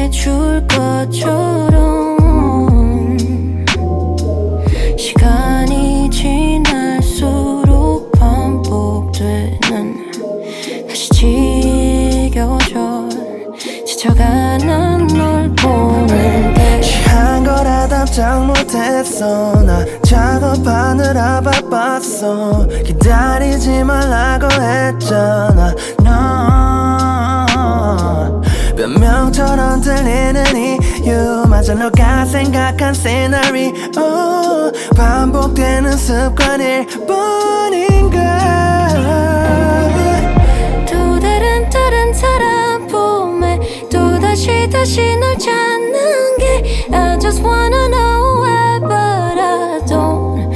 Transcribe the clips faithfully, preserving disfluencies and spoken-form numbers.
줄 것처럼 시간이 지날수록 반복되는 다시 지겨져 지쳐가는 널 보는데 취한 거라 답장 못했어 나 작업하느라 바빴어 기다리지 말라고 했잖아 너 변명처럼 들리는 이유마저 너가 생각한 시나리오 반복되는 습관일 뿐인가 또 다른 다른 사람 봄에 또다시 다시 널 찾는 게 I just wanna know why but I don't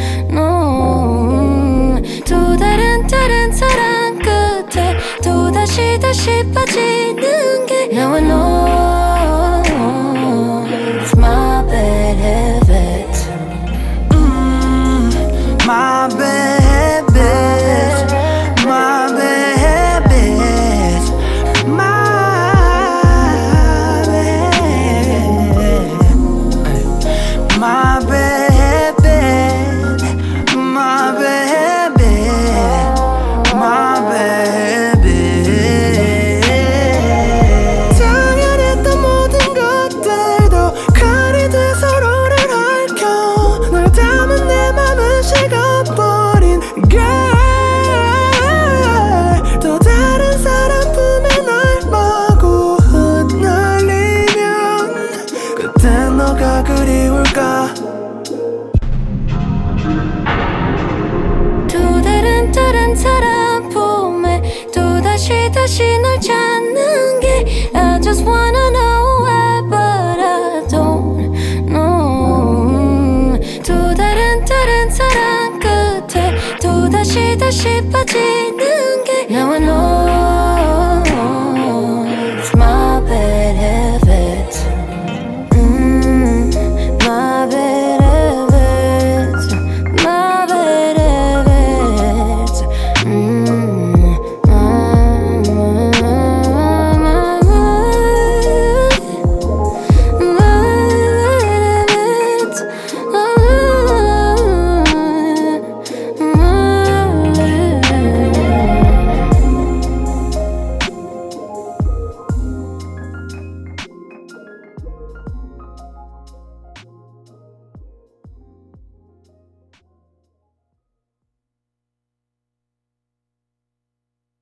know 또 다른 다른 사람 끝에 또다시 다시 빠지는 게 Now I know it's my bad habit mm, My bad habit My bad habit My bad My bad habit My bad habit My bad habit 당연했던 모든 것들도 칼이 돼 서로를 핥혀 널 담은 내 맘은 식어버린 girl 또 다른 사람 품에 널 마구 흩날리면 그땐 너가 그리울까 또 다른 다른 사람 봄에 또다시 다시 널 찾는 게 I just wanna know why but I don't know 또 다른 다른 사람 끝에 또다시 다시 빠지